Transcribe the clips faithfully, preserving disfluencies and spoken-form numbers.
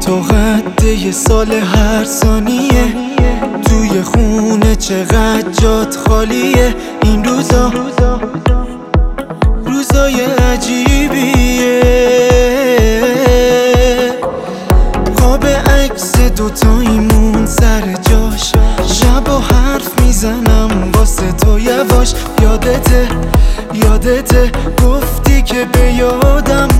تو قد یه سال هر ثانیه توی خونه چقدر جات خالیه. این روزا روزای عجیبیه. قاب عکس دوتاییمون سر جاش، شب و حرف میزنم واسه تو یواش. یادته یادته گفتی که به یادم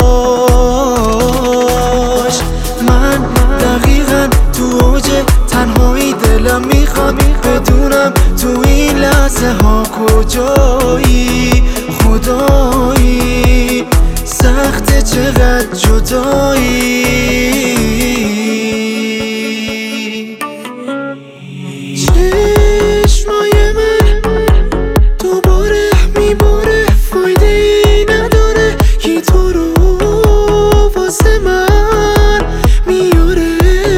باش. من دقیقا تو اوج تنهایی دلم میخواد بدونم تو این لحظه ها کجایی. خدایی سخته چقدر جدایی. چشمای من دوباره میباره، فایده ای نداره کی تو رو واسه من میاره.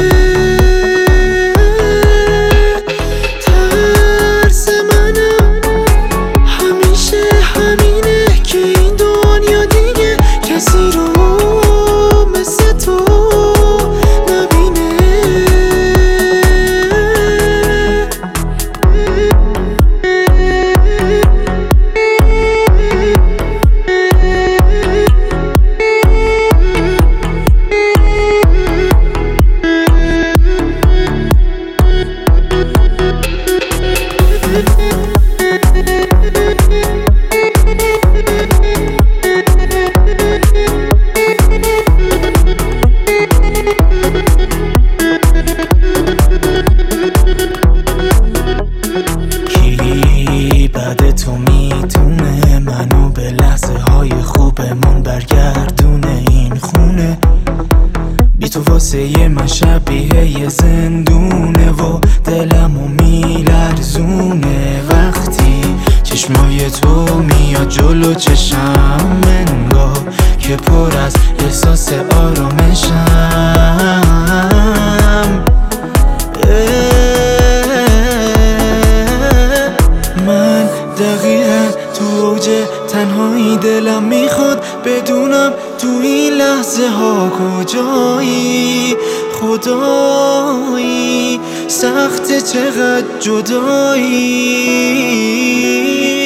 ترس منم همیشه همینه که این دنیا دیگه کسی رو مثل تو نبینه. کی بعد تو میتونه منو به لحظه های خوبمون برگردونه. این خونه بی تو واسه من شبیه یه زندونه و دلمو میلرزونه. وقتی چشمای تو میاد جلو چشم، انگار که پر از احساس آرامشم. من دقیقا تو اوج تنهایی دلم میخواد بدونم تو این لحظه ها کجایی. خدایی سخته چقدر جدایی.